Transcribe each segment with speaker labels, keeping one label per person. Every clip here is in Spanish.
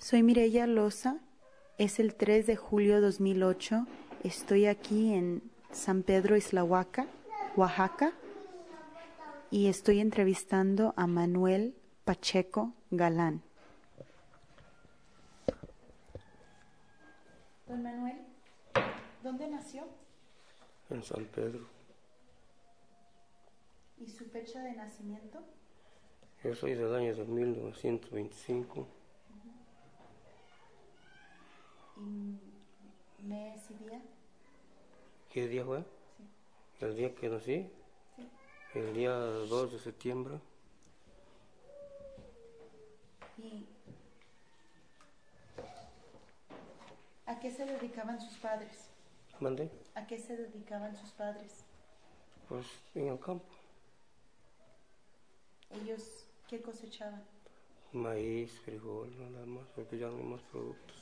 Speaker 1: Soy Mireya Loza, es el 3 de julio 2008, estoy aquí en San Pedro Islahuaca, Oaxaca, y estoy entrevistando a Manuel Pacheco Galán. Don Manuel, ¿dónde nació?
Speaker 2: En San Pedro.
Speaker 1: ¿Y su fecha de nacimiento?
Speaker 2: Yo soy del año de 1925.
Speaker 1: ¿Y mes y día?
Speaker 2: ¿Qué día fue?
Speaker 1: Sí.
Speaker 2: El día que nací,
Speaker 1: Sí.
Speaker 2: el día 2 de septiembre.
Speaker 1: ¿Y a qué se dedicaban sus padres?
Speaker 2: ¿Mandé?
Speaker 1: ¿A qué se dedicaban sus padres?
Speaker 2: Pues en el campo.
Speaker 1: ¿Ellos qué cosechaban?
Speaker 2: Maíz, frijol, nada más, porque ya no hay más productos.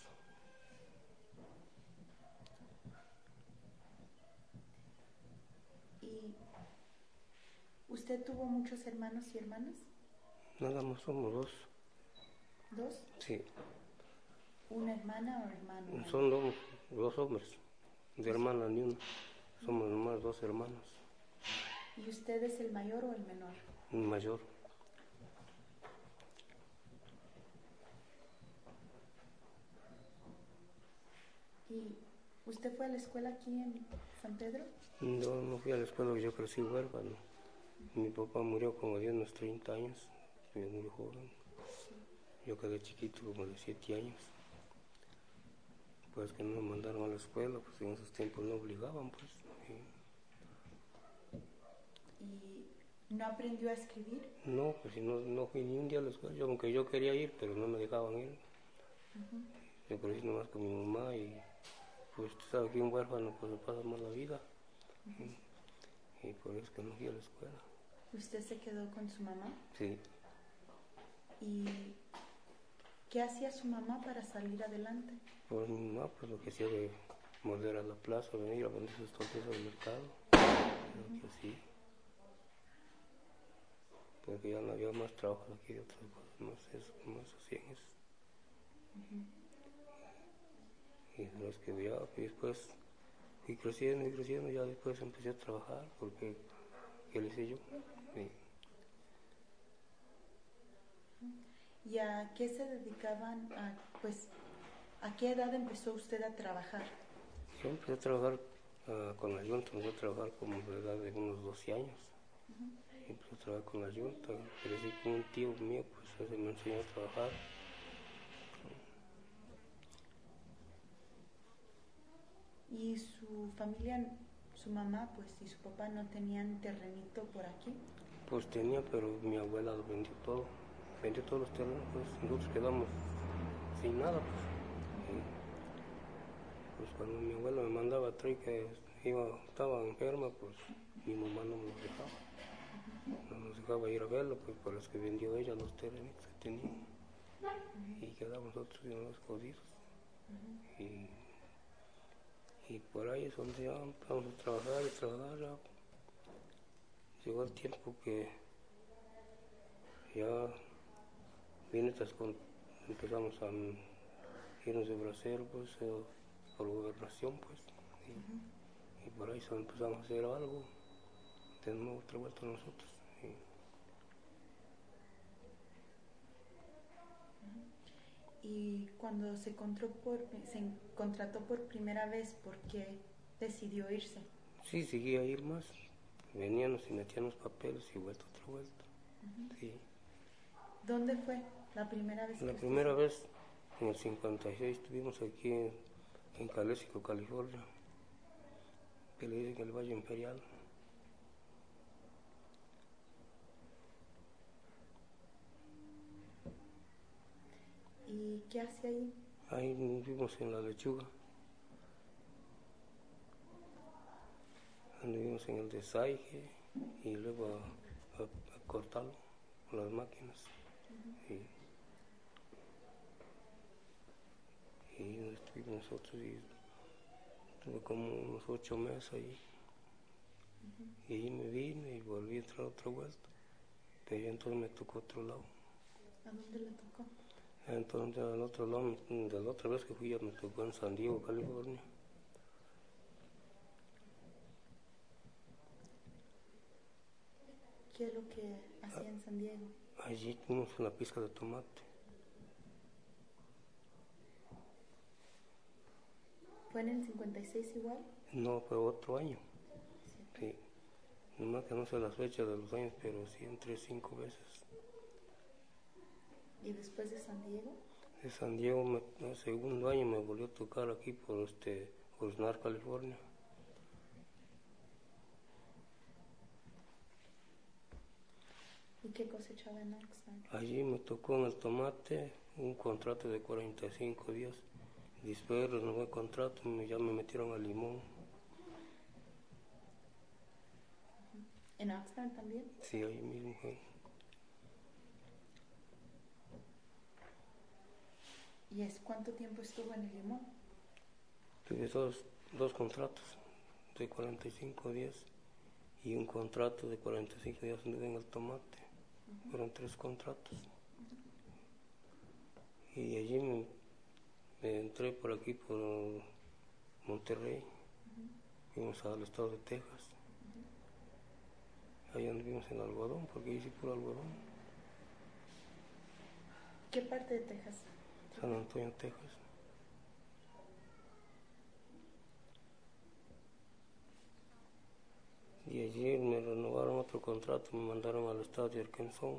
Speaker 1: ¿Y usted tuvo muchos hermanos y hermanas?
Speaker 2: Nada más somos dos.
Speaker 1: ¿Dos?
Speaker 2: Sí.
Speaker 1: ¿Una hermana o hermano?
Speaker 2: Son dos hombres. De hermana ni una. Somos nomás dos hermanos.
Speaker 1: ¿Y usted es el mayor o el menor?
Speaker 2: Un mayor.
Speaker 1: ¿Y usted fue a la escuela aquí en San Pedro?
Speaker 2: Yo no fui a la escuela, yo crecí huérfano. Mi papá murió como de unos 30 años, yo muy joven. Yo quedé chiquito, como de 7 años. Pues que no me mandaron a la escuela, pues en esos tiempos no obligaban, pues.
Speaker 1: ¿Y no aprendió a escribir?
Speaker 2: No, pues si no fui ni un día a la escuela, aunque yo quería ir, pero no me dejaban ir. Yo crecí nomás con mi mamá y pues tú sabes que un huérfano pues se pasa mal la vida. Y por eso que no fui a la escuela.
Speaker 1: ¿Usted se quedó con su mamá?
Speaker 2: Sí.
Speaker 1: ¿Y qué hacía su mamá para salir adelante?
Speaker 2: Pues mi mamá pues lo que hacía de volver a la plaza, venir a vender sus tortillas al mercado. Lo que sí. Porque ya no había más trabajo aquí de otras cosas, más hacían eso. Y los que ya después fui creciendo, ya después empecé a trabajar, porque ¿qué le hice yo? Sí.
Speaker 1: ¿Y a qué se dedicaban? ¿A qué edad empezó usted a trabajar?
Speaker 2: Yo empecé a trabajar con la yunta, empecé a trabajar como de edad de unos 12 años. Empecé a trabajar con la yunta, crecí con un tío mío, pues ese me enseñó a trabajar.
Speaker 1: ¿Y su familia, su mamá, pues, y su papá no tenían terrenito por aquí?
Speaker 2: Pues tenía, pero mi abuela lo vendió todo. Vendió todos los terrenos, pues nosotros quedamos sin nada, pues. Pues cuando mi abuela me mandaba a traer que estaba enferma, pues mi mamá no nos dejaba. No nos dejaba ir a verlo, pues por los que vendió ella los terrenos que tenía. Y quedamos nosotros en los jodidos. Y por ahí es donde ya empezamos a trabajar y trabajar. Ya llegó el tiempo que ya empezamos a irnos de bracero, pues, por gobernación, pues. Y por ahí solo empezamos a hacer algo, de nuevo otra vuelta nosotros.
Speaker 1: Y cuando se contrató por primera vez, ¿por qué decidió irse?
Speaker 2: Sí, seguía a ir más. Veníamos y metían los papeles y vuelta otra vuelta. Sí.
Speaker 1: ¿Dónde fue la primera vez?
Speaker 2: La primera vez, en el 56, estuvimos aquí en Calexico, California, que le dicen el Valle Imperial.
Speaker 1: ¿Y qué hace ahí?
Speaker 2: Ahí vivimos en La Lechuga. Anduvimos en el desaige y luego a cortarlo con las máquinas. Y estuvimos nosotros y tuve como unos 8 meses ahí. Y ahí me vine y volví a entrar otra vuelta. Pero ya entonces me tocó otro lado.
Speaker 1: ¿A dónde le tocó?
Speaker 2: Entonces, al otro lado, de la otra vez que fui, ya me tocó en San Diego, California.
Speaker 1: ¿Qué es lo que hacía en San Diego?
Speaker 2: Allí tuvimos una pizca de tomate.
Speaker 1: ¿Fue en el 56 igual?
Speaker 2: No, fue otro año. Sí. Nomás que no sé las fechas de los años, pero sí entré 5 veces.
Speaker 1: ¿Y después de San Diego?
Speaker 2: De San Diego, el segundo año me volvió a tocar aquí por Oxnard, California.
Speaker 1: ¿Y qué cosechaba en Oxnard?
Speaker 2: Allí me tocó en el tomate un contrato de 45 días. Después renové el contrato y ya me metieron al limón.
Speaker 1: ¿En Oxnard también?
Speaker 2: Sí, ahí mismo fue.
Speaker 1: ¿Y es cuánto tiempo estuvo en el limón?
Speaker 2: Tuve dos contratos de 45 días y un contrato de 45 días en el tomate. Fueron 3 contratos. Y allí me entré por aquí, por Monterrey. Fuimos al estado de Texas. Ahí anduvimos en algodón, porque ahí sí puro algodón.
Speaker 1: ¿Qué parte de Texas?
Speaker 2: San Antonio, Texas. Y allí me renovaron otro contrato, me mandaron al estado de Arkansas.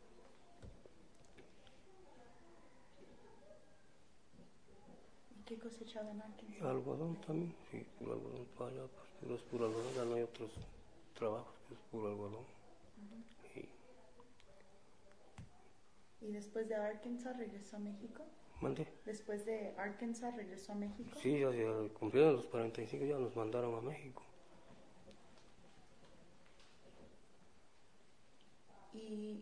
Speaker 1: ¿Y qué cosechaba en Arkansas?
Speaker 2: Algodón también, sí, puro algodón para allá, pues, es puro algodón, ya no hay otros trabajos, es puro algodón.
Speaker 1: ¿Y después de Arkansas regresó a México?
Speaker 2: ¿Mandé?
Speaker 1: ¿Después de Arkansas regresó a México?
Speaker 2: Sí, ya cumplieron los 45, ya nos mandaron a México.
Speaker 1: Y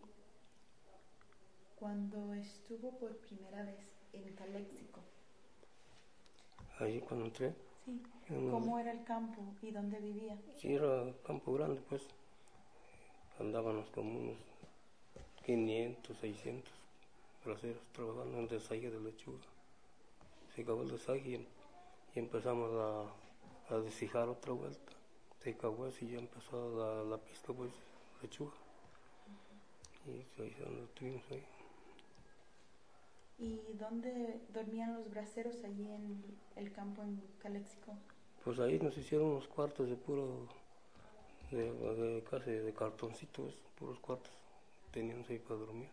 Speaker 1: cuando estuvo por primera vez en Calexico.
Speaker 2: Allí cuando entré.
Speaker 1: Sí. ¿Cómo era el campo y dónde vivía?
Speaker 2: Sí, era campo grande, pues. Andábamos como unos 500, 600 braceros trabajando en desague de lechuga. Se acabó el desague y empezamos a deshijar otra vuelta. Se acabó y ya empezó la pizca, pues, lechuga. Y ahí es donde estuvimos ahí.
Speaker 1: ¿Y dónde dormían los braceros allí en el campo en Calexico?
Speaker 2: Pues ahí nos hicieron unos cuartos de puro, casi de cartoncitos, puros cuartos. Teníamos ahí para dormir.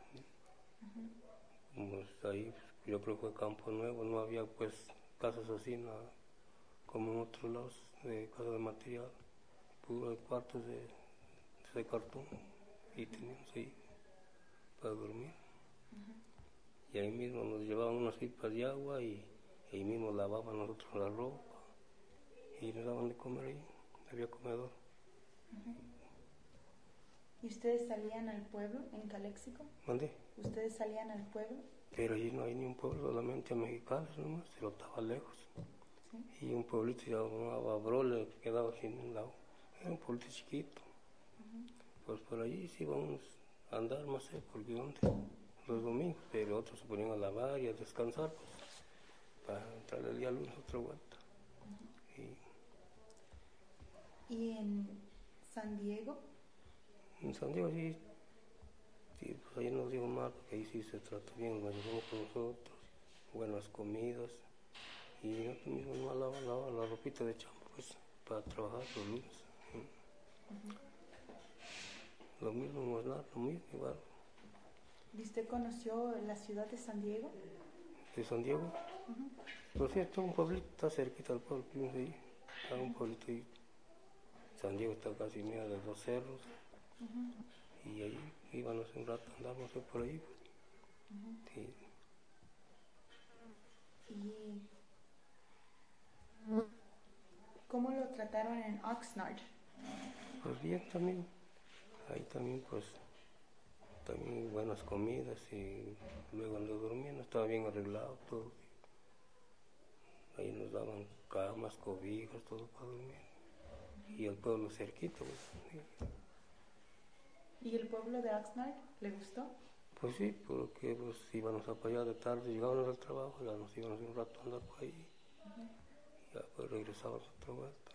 Speaker 2: Pues ahí yo creo que fue campo nuevo, no había pues casas así, nada, como en otros lados de casa de material, puro cuartos de cartón y teníamos ahí para dormir. Y ahí mismo nos llevaban unas pipas de agua y ahí mismo lavaban nosotros la ropa y nos daban de comer ahí, había comedor.
Speaker 1: ¿Y ustedes salían al pueblo en Calexico?
Speaker 2: ¿Dónde?
Speaker 1: ¿Ustedes salían al pueblo?
Speaker 2: Pero allí no hay ni un pueblo, solamente a Mexicali nomás, pero estaba lejos. ¿Sí? Y un pueblito llamaba Brole, que quedaba así en un lado. Era un pueblito chiquito. Pues por allí sí íbamos a andar, más sé por dónde, los domingos, pero otros se ponían a lavar y a descansar, pues, para entrar el día lunes otra vuelta.
Speaker 1: ¿Y en San Diego?
Speaker 2: En San Diego sí, pues ahí nos dio mal, porque ahí sí se trató bien, nos llevamos con nosotros, buenas comidas, y nosotros mismos nos lavaban la ropita de champo, pues, para trabajar los lunes. Lo mismo, no es nada, lo mismo, igual.
Speaker 1: ¿Y usted conoció la ciudad de San Diego?
Speaker 2: ¿De San Diego? Pues sí, está un pueblito, está cerquita del pueblo, ahí, está un pueblito ahí. San Diego está casi medio de 2 cerros. Y ahí íbamos un rato, andábamos por ahí. Sí.
Speaker 1: ¿Y cómo lo trataron en Oxnard?
Speaker 2: Pues bien también. Ahí también pues también buenas comidas y luego ando durmiendo, estaba bien arreglado todo. Ahí nos daban camas, cobijas, todo para dormir. Y el pueblo cerquito. Pues, sí.
Speaker 1: ¿Y el pueblo de Oxnard le gustó?
Speaker 2: Pues sí, porque pues íbamos a allá de tarde, llegábamos al trabajo, ya nos íbamos un rato a andar por ahí, y ya pues regresábamos otra vuelta.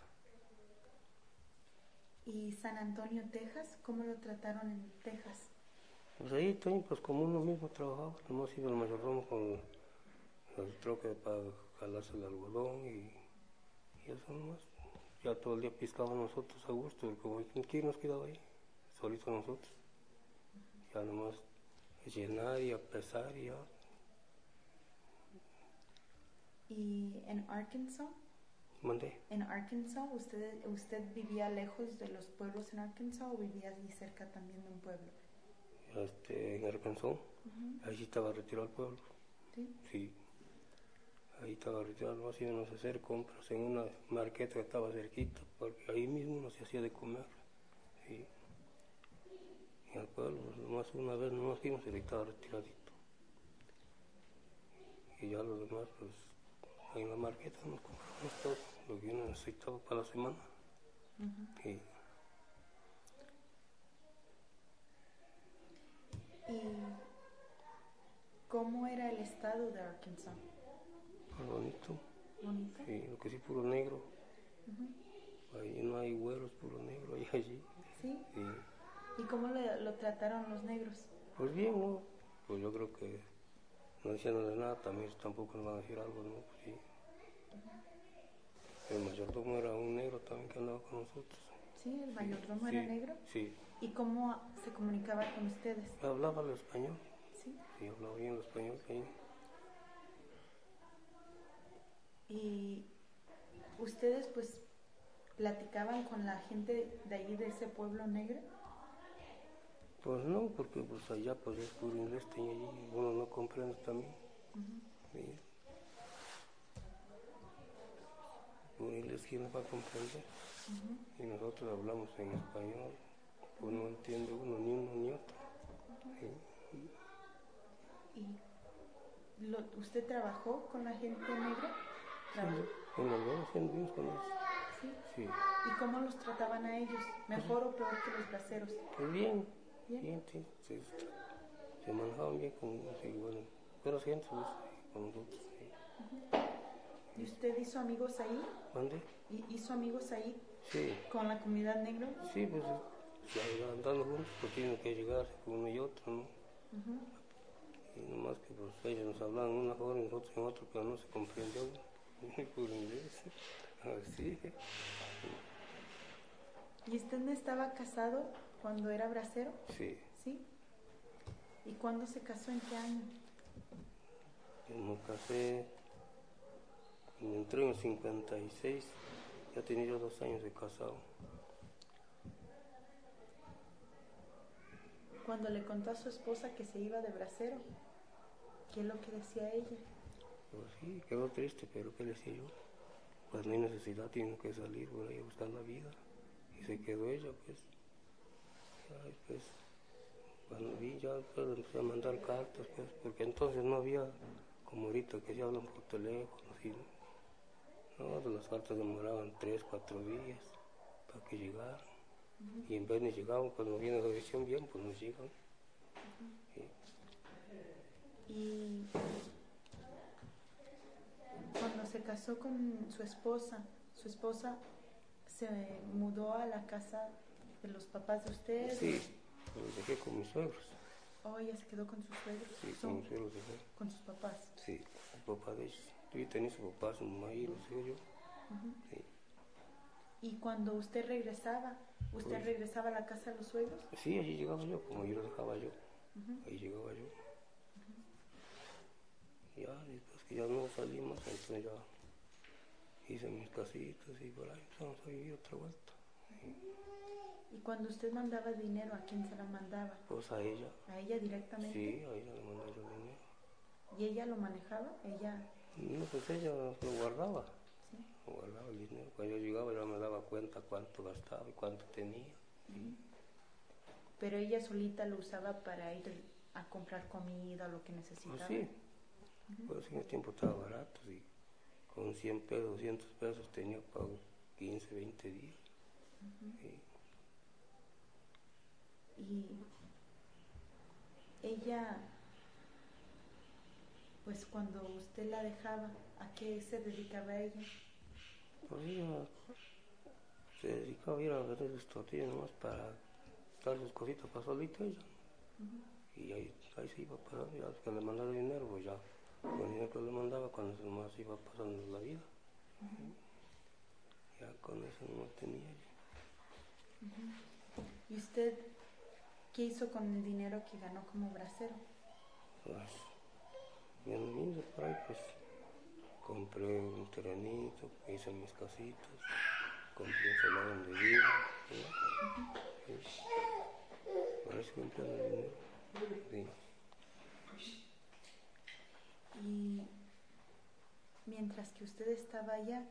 Speaker 1: ¿Y San Antonio, Texas? ¿Cómo lo trataron en Texas?
Speaker 2: Pues ahí también, pues como uno mismo trabajaba, nomás iba el mayordomo con el troque para jalarse el algodón y eso nomás. Ya todo el día pescábamos nosotros a gusto, como ¿quién nos quedaba ahí? Solitos nosotros. Ya nomás llenar y a pesar y ya.
Speaker 1: ¿Y en Arkansas?
Speaker 2: Mandé.
Speaker 1: ¿En Arkansas usted vivía lejos de los pueblos en Arkansas o vivía allí cerca también de un pueblo?
Speaker 2: En Arkansas, ahí sí estaba retirado el pueblo.
Speaker 1: ¿Sí?
Speaker 2: Sí. Ahí estaba retirado, nomás íbamos a hacer compras en una marqueta que estaba cerquita, porque ahí mismo nos hacía de comer. Sí. En el pueblo, pues, nomás una vez nomás fuimos y ahí estaba retiradito. Y ya los demás, pues, en la marqueta nos compramos todo lo que uno necesitaba para la semana. Sí.
Speaker 1: ¿Y cómo era el estado de Arkansas?
Speaker 2: Pues bonito.
Speaker 1: ¿Bonito?
Speaker 2: Sí, lo que sí, puro negro. Ahí no hay güeros, puro negro, ahí allí.
Speaker 1: ¿Sí?
Speaker 2: Sí.
Speaker 1: ¿Y cómo lo trataron los negros?
Speaker 2: Pues bien, ¿no? Pues yo creo que no diciéndoles nada, también tampoco nos van a decir algo, ¿no? Pues sí. El mayordomo era un negro también que andaba con nosotros.
Speaker 1: ¿Sí? ¿El mayordomo
Speaker 2: Sí,
Speaker 1: era negro?
Speaker 2: Sí.
Speaker 1: ¿Y cómo se comunicaba con ustedes?
Speaker 2: Hablaba el español.
Speaker 1: ¿Sí?
Speaker 2: Sí, hablaba bien el español ahí.
Speaker 1: ¿Y ustedes pues platicaban con la gente de ahí, de ese pueblo negro?
Speaker 2: Pues no, porque pues allá pues es puro inglés, tenía allí, uno no comprende también. Sí. Puro inglés, ¿quién nos va a comprender? Y nosotros hablamos en español, pues no entiende uno ni otro. Sí.
Speaker 1: ¿Y usted trabajó con la gente negra?
Speaker 2: Sí, en los dos anduvimos con ellos.
Speaker 1: ¿Sí?
Speaker 2: Sí.
Speaker 1: ¿Y cómo los trataban a ellos? ¿Mejor o peor que los braceros?
Speaker 2: Pues bien,
Speaker 1: Bien.
Speaker 2: sí, se manejaban bien con sí, bueno, buenas gentes pues, con nosotros. Sí.
Speaker 1: ¿Y usted hizo amigos ahí?
Speaker 2: ¿Mande?
Speaker 1: ¿Hizo amigos ahí
Speaker 2: Sí,
Speaker 1: con la comunidad negra?
Speaker 2: sí, pues ya andando juntos, pues tienen que llegar uno y otro, ¿no? Y nomás que pues ellos nos hablaban una forma y nosotros en otro, pero no se comprendió por inglés. Así.
Speaker 1: ¿Y usted no estaba casado cuando era bracero?
Speaker 2: Sí,
Speaker 1: ¿Sí? ¿Y cuándo se casó? ¿En qué año?
Speaker 2: yo me casé, entré en el 56, ya tenía yo 2 años de casado.
Speaker 1: Cuando le contó a su esposa que se iba de bracero, ¿qué es lo que decía ella?
Speaker 2: Pues sí, quedó triste, pero ¿qué le decía yo? Pues no hay necesidad, tienen que salir por ahí a buscar la vida. Y se quedó ella, pues. Ay, pues, cuando vi ya pues, empecé a mandar cartas, pues, porque entonces no había, como ahorita que se hablan por teléfono, así, no, pues, las cartas demoraban 3, 4 días para que llegaran. Y en vez de llegaban, cuando viene la edición bien, pues nos llegan.
Speaker 1: Y cuando se casó con su esposa se mudó a la casa de los papás de usted.
Speaker 2: Sí, los dejé con mis suegros.
Speaker 1: Oh, ella se quedó con sus suegros.
Speaker 2: Sí, con mis suegros dejé.
Speaker 1: Con sus papás.
Speaker 2: Sí, el papá de ellos. Yo tenía su papá, su mamá y los hijos yo. Sí.
Speaker 1: ¿Y cuando usted regresaba regresaba a la casa de los suegros?
Speaker 2: Sí, allí llegaba yo, como yo lo dejaba yo. Ahí llegaba yo. Ya, después que ya no salimos, entonces ya hice mis casitas y por ahí empezamos a vivir otra vuelta.
Speaker 1: ¿Y cuando usted mandaba dinero, a quién se la mandaba?
Speaker 2: Pues a ella.
Speaker 1: ¿A ella directamente?
Speaker 2: Sí, a ella le mandaba yo dinero.
Speaker 1: ¿Y ella lo manejaba? ¿Ella?
Speaker 2: No, pues ella lo guardaba.
Speaker 1: Sí.
Speaker 2: Lo guardaba el dinero. Cuando yo llegaba ya me daba cuenta cuánto gastaba y cuánto tenía.
Speaker 1: Pero ella solita lo usaba para ir a comprar comida, lo que necesitaba.
Speaker 2: Pues sí. Pues en el tiempo estaba barato, sí. Con 100 pesos, 200 pesos tenía pago 15, 20 días. Sí.
Speaker 1: ella, pues cuando usted la dejaba, ¿a qué se dedicaba ella?
Speaker 2: Pues ella se dedicaba a ir a vender sus tortillas nomás para dar sus cositas para solita ella. Y ahí se iba pasando, ya que le mandaba dinero, pues ya, con el dinero que le mandaba, cuando nomás iba pasando la vida. Ya con eso no tenía ella.
Speaker 1: ¿Y usted qué hizo con el dinero que ganó como bracero?
Speaker 2: Pues, bien lindo por ahí, pues, compré un terrenito, hice mis casitas, compré un solar donde vivo, por eso compré el dinero. Sí.
Speaker 1: Y mientras que usted estaba allá,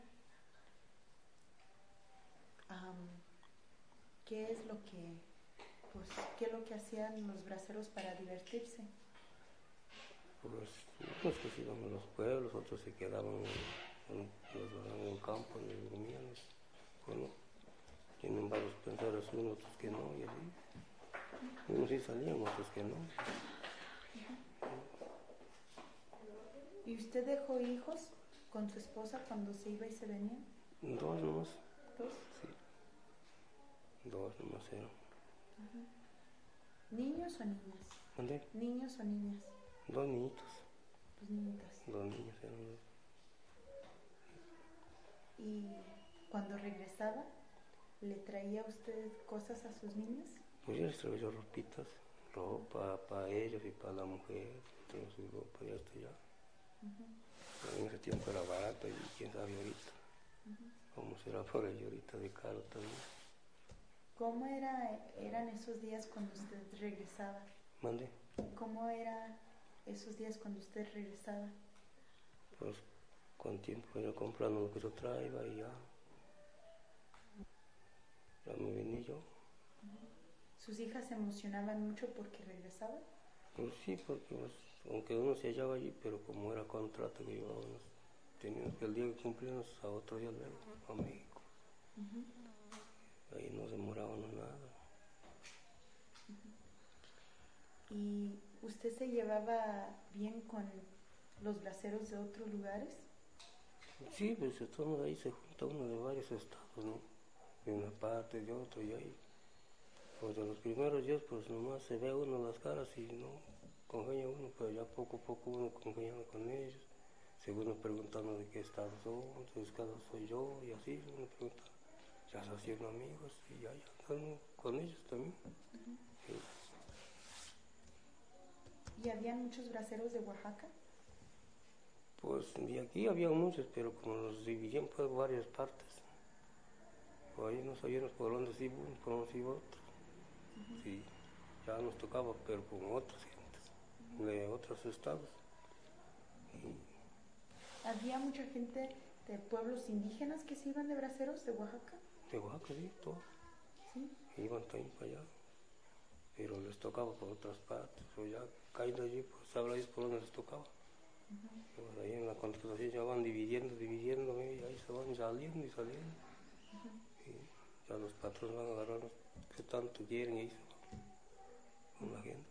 Speaker 1: ¿qué es lo que, pues, qué es lo que hacían los braceros para divertirse?
Speaker 2: Pues, unos que se iban a los pueblos, otros se quedaban en el campo, en el dormían. Bueno, tienen varios pensadores, unos otros que no, y así. Unos sí salían, otros que no.
Speaker 1: ¿Y usted dejó hijos con su esposa cuando se iba y se venía?
Speaker 2: Dos nomás.
Speaker 1: ¿Dos?
Speaker 2: Sí. Dos nomás eran.
Speaker 1: ¿Niños o niñas?
Speaker 2: ¿Dónde?
Speaker 1: ¿Niños o niñas?
Speaker 2: Dos niñitos.
Speaker 1: Dos niñitas.
Speaker 2: Dos niños eran dos.
Speaker 1: ¿Y cuando regresaba, le traía usted cosas a sus niños?
Speaker 2: Pues yo les traía yo ropitas, ropa para ellos y para la mujer, traía su ropa y hasta allá. En ese tiempo era barato y quién sabe ahorita. ¿Cómo será por ahí ahorita de caro también?
Speaker 1: ¿Cómo eran esos días cuando usted regresaba?
Speaker 2: ¿Mande?
Speaker 1: ¿Cómo eran esos días cuando usted regresaba?
Speaker 2: Pues con tiempo iba comprando lo que yo traía y ya. Ya me vine yo.
Speaker 1: ¿Sus hijas se emocionaban mucho porque regresaba?
Speaker 2: Pues sí, porque pues, aunque uno se hallaba allí, pero como era contrato que llevábamos, teníamos que el día que cumplíamos a otro día luego a México. Ahí no demorábamos nada.
Speaker 1: ¿Y usted se llevaba bien con los braceros de otros lugares?
Speaker 2: Sí, pues estamos ahí, se junta uno de varios estados, ¿no? De una parte, de otro, y ahí. Pues de los primeros días, pues nomás se ve uno las caras y no congenia uno, pero ya poco a poco uno congeniaba con ellos. Según preguntando de qué estado son, de qué estado soy yo, y así uno pregunta. Ya se hacían amigos y ya andan con ellos también. Sí.
Speaker 1: ¿Y había muchos braceros de Oaxaca?
Speaker 2: Pues de aquí había muchos, pero como los dividían por varias partes. Por ahí no sabíamos por dónde se iba uno, por dónde se iba otro. Sí, ya nos tocaba, pero con otras gentes, de otros estados.
Speaker 1: ¿Había mucha gente de pueblos indígenas que se iban de braceros de Oaxaca?
Speaker 2: De Oaxaca, sí, todos.
Speaker 1: Sí.
Speaker 2: Iban también para allá, pero les tocaba por otras partes. O ya caído allí, pues sabrá Dios por dónde les tocaba. Pues ahí en la contratación ya van dividiendo, y ahí se van saliendo y saliendo. Y ya los patrones van a agarrar los que tanto quieren y ahí se van con la gente.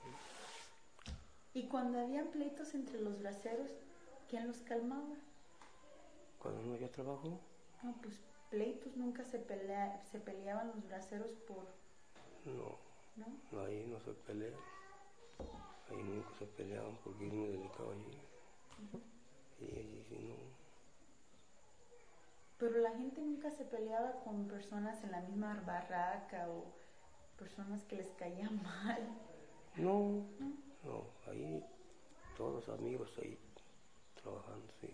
Speaker 1: ¿Y cuando habían pleitos entre los braceros, quién los calmaba?
Speaker 2: Cuando no había trabajo,
Speaker 1: No, pues pleitos nunca se peleaban los braceros por...
Speaker 2: no, ahí no se pelean. Ahí nunca se peleaban porque es muy delicado allí. Y allí sí no.
Speaker 1: Pero la gente nunca se peleaba con personas en la misma barraca o personas que les caían mal.
Speaker 2: No, ahí todos amigos ahí trabajando, sí.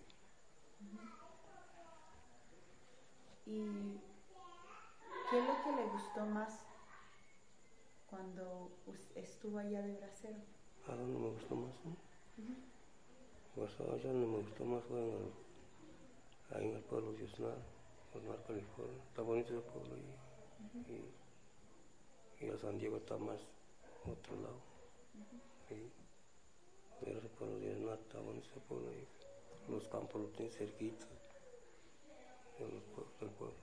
Speaker 1: ¿Y qué es lo que le gustó más cuando estuvo allá de bracero?
Speaker 2: ¿A dónde me gustó más? ¿No? Pues allá no me gustó más fue ahí en el pueblo de Osnar, California. Está bonito el pueblo ahí. Y a San Diego está más otro lado. Pero ese pueblo de Osnar está bonito ese pueblo ahí. Los campos los tienen cerquitos del pueblo.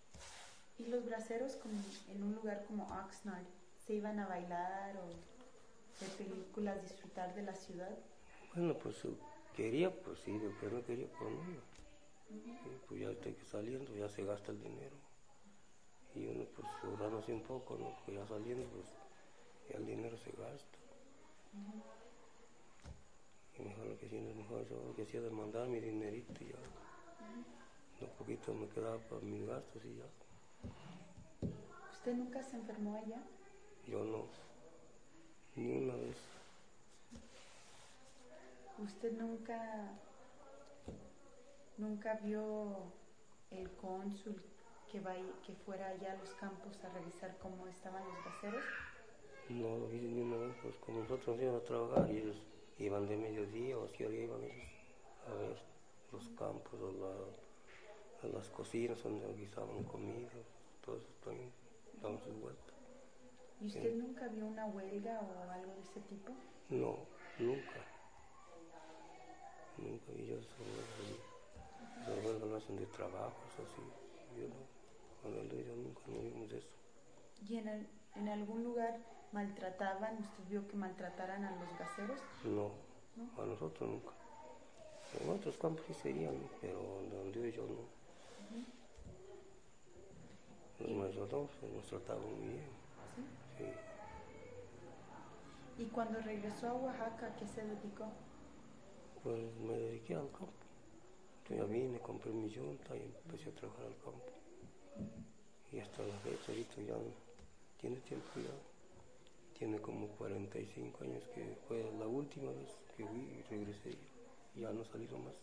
Speaker 1: ¿Y los braceros como en un lugar como Oxnard se iban a bailar o...? ver películas, disfrutar de la ciudad?
Speaker 2: Bueno, pues quería, pues sí, pero no quería, pues no. Y pues ya estoy saliendo, ya se gasta el dinero. Y uno pues ahorrándose un poco, ¿no? Pues ya saliendo, pues ya el dinero se gasta. Y mejor lo que sí, mejor yo lo que hacía de mandar mi dinerito y ya. Un poquito me quedaba para mis gastos y ya.
Speaker 1: ¿Usted nunca se enfermó allá?
Speaker 2: Yo no, ni una vez.
Speaker 1: ¿Usted nunca vio el cónsul que fuera allá a los campos a revisar cómo estaban los gaseros?
Speaker 2: No lo hice ni una vez, pues como nosotros nos íbamos a trabajar y ellos iban de mediodía o hacia hora iban ellos a ver los campos a las cocinas donde guisaban comida, todo eso también daban sus vueltas.
Speaker 1: ¿Y usted nunca vio una huelga o algo de ese tipo?
Speaker 2: No, nunca. Nunca vi yo eso. Los huelgas lo hacen de trabajos así. Yo no, con el de ellos nunca no vimos eso.
Speaker 1: ¿Y en algún lugar maltrataban, usted vio que maltrataran a los gaseros?
Speaker 2: No,
Speaker 1: ¿No?
Speaker 2: a nosotros nunca. En otros campos sí serían, pero donde yo no. Los mayordomos nos trataban muy bien.
Speaker 1: ¿Sí?
Speaker 2: Sí.
Speaker 1: ¿Y cuando regresó a Oaxaca, a qué se dedicó?
Speaker 2: Pues me dediqué al campo. Yo ya vine, compré mi yunta y empecé a trabajar al campo. Y hasta la fecha, ahorita ya tiene tiempo ya. Tiene como 45 años que fue la última vez que fui y regresé. Y ya no he salido más.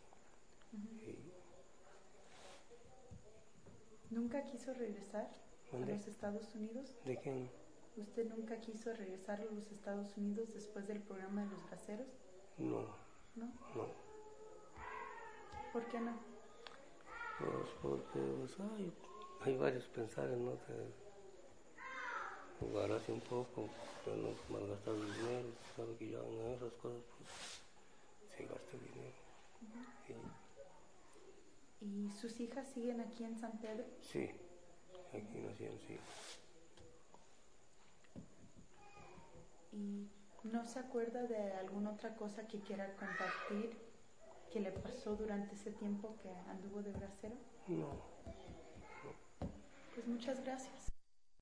Speaker 1: ¿Nunca quiso regresar a
Speaker 2: ¿Dónde?
Speaker 1: los Estados Unidos?
Speaker 2: ¿De quién?
Speaker 1: ¿Usted nunca quiso regresar a los Estados Unidos después del programa de los gaseros?
Speaker 2: No,
Speaker 1: ¿No?
Speaker 2: no.
Speaker 1: ¿Por qué no?
Speaker 2: Pues porque pues, hay varios pensares, ¿no? Que jugarse un poco, pero no malgastar el dinero. Sabe que ya en esas cosas pues se gasta el dinero.
Speaker 1: ¿Y sus hijas siguen aquí en San Pedro?
Speaker 2: Sí, aquí nacían, sí.
Speaker 1: ¿Y no se acuerda de alguna otra cosa que quiera compartir que le pasó durante ese tiempo que anduvo de bracero?
Speaker 2: No.
Speaker 1: Pues muchas gracias.